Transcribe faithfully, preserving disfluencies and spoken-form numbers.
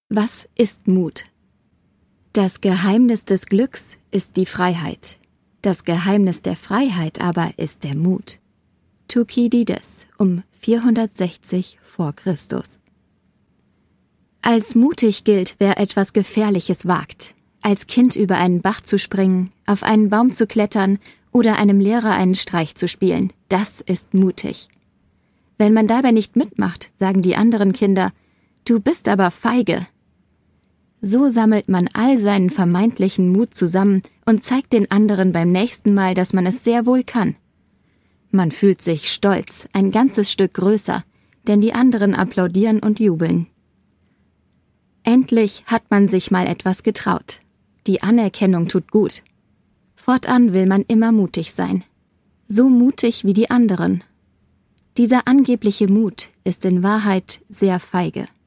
Was ist Mut? Das Geheimnis des Glücks ist die Freiheit. Das Geheimnis der Freiheit aber ist der Mut. Thukydides um vierhundertsechzig vor Christus. Als mutig gilt, wer etwas Gefährliches wagt. Als Kind über einen Bach zu springen, auf einen Baum zu klettern oder einem Lehrer einen Streich zu spielen. Das ist mutig. Wenn man dabei nicht mitmacht, sagen die anderen Kinder, du bist aber feige. So sammelt man all seinen vermeintlichen Mut zusammen und zeigt den anderen beim nächsten Mal, dass man es sehr wohl kann. Man fühlt sich stolz, ein ganzes Stück größer, denn die anderen applaudieren und jubeln. Endlich hat man sich mal etwas getraut. Die Anerkennung tut gut. Fortan will man immer mutig sein. So mutig wie die anderen. Dieser angebliche Mut ist in Wahrheit sehr feige.